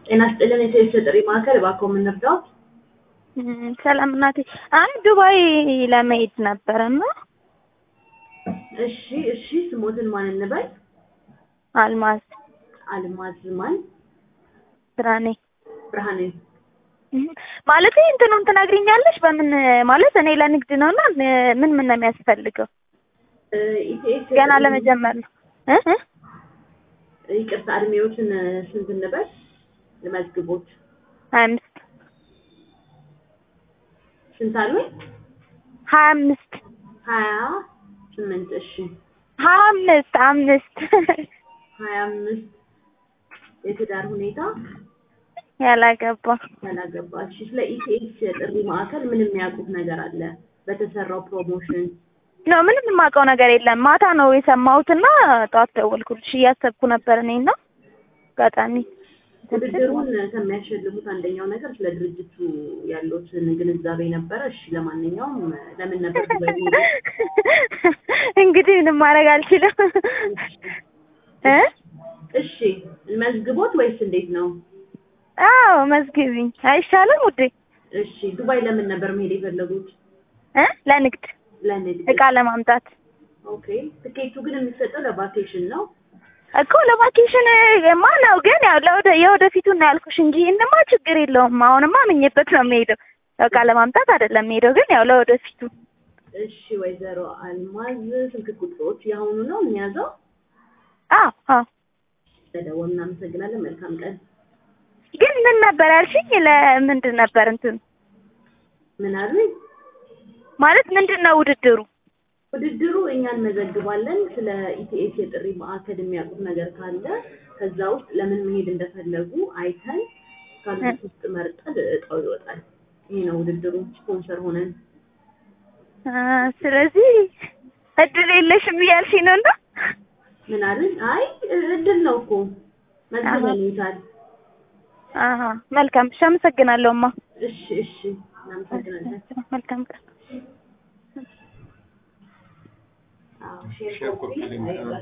ጤና ይስጥልን የጥሪ ማዕከል እባክዎ ምን ልርዳዎት? ሰላም እናቴ። አይ ዱባይ ለመሄድ ነበርና። እሺ ስሞትን ማን እንበል? አልማዝ አልማዝ ማን? ብርሃኔ ማለት እንትኑን ትነግሪኛለሽ? በምን ማለት እኔ ለንግድ ነውና ምን ነው የሚያስፈልገው? ኢቲኤስ ገና ለመጀመር ነው። ይቅርታ እድሜዎትን ስንት እንበል? ለመዝግቦት 25 ስንት አሉኝ? 25 28 እሺ 25 25 የትዳር ሁኔታ ያላገባ። እሺ ስለ ኢቲኤስ የጥሪ ማዕከል ምን የሚያውቁት ነገር አለ? በተሰራው ፕሮሞሽን ነው ምንም የማውቀው ነገር የለም። ማታ ነው የሰማሁትና ጠዋት ደወልኩልሽ እያሰብኩ ነበር እኔና አጋጣሚ ውድድሩን ከሚያሸልሙት አንደኛው ነገር ስለ ድርጅቱ ያለዎትን ግንዛቤ ነበረ። እሺ ለማንኛውም ለምን ነበር ዱባይ? እንግዲህ ምንም ማድረግ አልችልም። እሺ መዝግቦት ወይስ እንዴት ነው? አዎ መዝግቢኝ አይሻልም ውዴ? እሺ ዱባይ ለምን ነበር መሄድ የፈለጉት? ለንግድ እቃ ለማምጣት። ኦኬ ትኬቱ ግን የሚሰጠው ለቫኬሽን ነው እኮ። ለቫኬሽን ነው ግን ያው የወደፊቱን ነው ያልኩሽ እንጂ እንማ ችግር የለውም። አሁንማ አምኜበት ነው የምሄደው። እቃ ለማምጣት አይደለም የምሄደው ግን ያው ለወደፊቱ። እሺ ወይዘሮ አልማዝ ስልክ ቁጥሮች ያሁኑ ነው የሚያዘው? አዎ ተደውል። እናመሰግናለን። መልካም ቀን። ግን ምን ነበር ያልሽኝ? ለምንድን ነበር እንትን ምን አሉኝ? ማለት ምንድነው ውድድሩ? ውድድሩ እኛ እንመዘግባለን። ስለ ኢቲኤስ የጥሪ ማዕከል የሚያውቁት ነገር ካለ ከዛ ውስጥ ለምን መሄድ እንደፈለጉ አይተን ካሉት ውስጥ መርጠን እጣው ይወጣል። ይሄ ነው ውድድሩ። ስፖንሰር ሆነን ስለዚህ እድል የለሽም እያልሽኝ ነው እንዴ? ምን አሉኝ? አይ እድል ነው እኮ መዝግበንታል። መልካም። እሺ አመሰግናለሁማ። እሺ እናመሰግናለን። መልካም ቀን። ሼር ኮፒ